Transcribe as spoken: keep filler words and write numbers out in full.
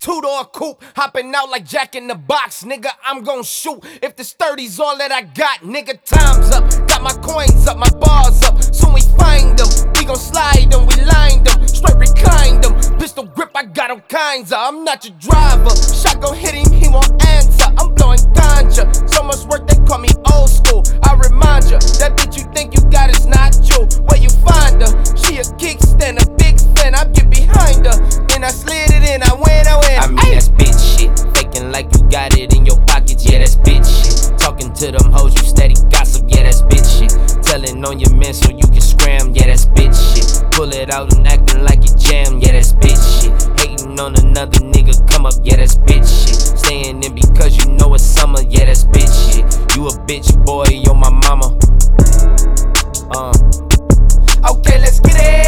two-door coupe, hopping out like Jack in the Box. Nigga, I'm gon' shoot. If this thirty's all that I got, nigga, time's up. Got my coins up, my bars up. Soon we find them. We gon' slide them, we lined them. Straight reclined them. Pistol grip, I got all kinds of. I'm not your driver. Shot gon' hit him, he won't answer. I'm blowing ganja. So much work, they call me old school. I remind ya, that bitch you think you got is not you. Where you find her? She a kickstand, a big fan. I get behind her. Then I slid it in, I win, I win. I mean, ay, that's bitch shit. Faking like you got it in your pockets, yeah, that's bitch shit. Talking to them hoes, you steady gossip, yeah, that's bitch shit. Telling on your men so you can scram, yeah, that's bitch shit. Pull it out and acting like you jam, yeah, that's bitch shit. Hating on another nigga, come up, yeah, that's bitch shit. Staying in because you know it's summer, yeah, that's bitch shit. You a bitch boy, you're my mama. Uh. Okay, let's get it.